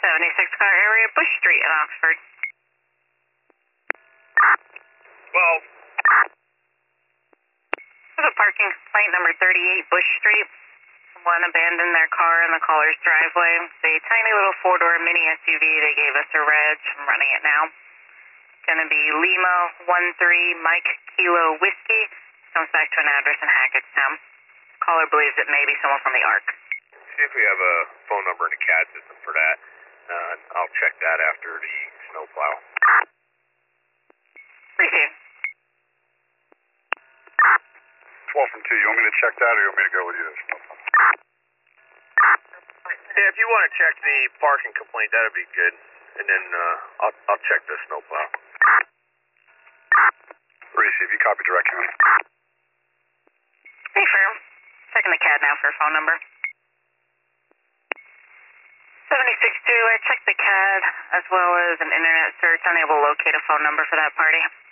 76 car area, Bush Street in Oxford. 12. There's a parking complaint number 38 Bush Street. Someone abandoned their car in the caller's driveway. It's a tiny little four-door mini SUV. They gave us a reg. I'm running it now. It's going to be Lima 13 Mike Kilo Whiskey. Comes back to an address in Hackettstown. Caller believes it may be someone from the ARC. See if we have a phone number in the CAD system for that. I'll check that after the snowplow. Appreciate it. 12 from 2. You want me to check that, or you want me to go with you this snowplow? Yeah, if you want to check the parking complaint, that would be good. And then I'll check the snowplow. Reese, if you copy direct county. Hey, firm. Checking the CAD now for a phone number. 762, I checked the CAD as well as an internet search, unable to locate a phone number for that party.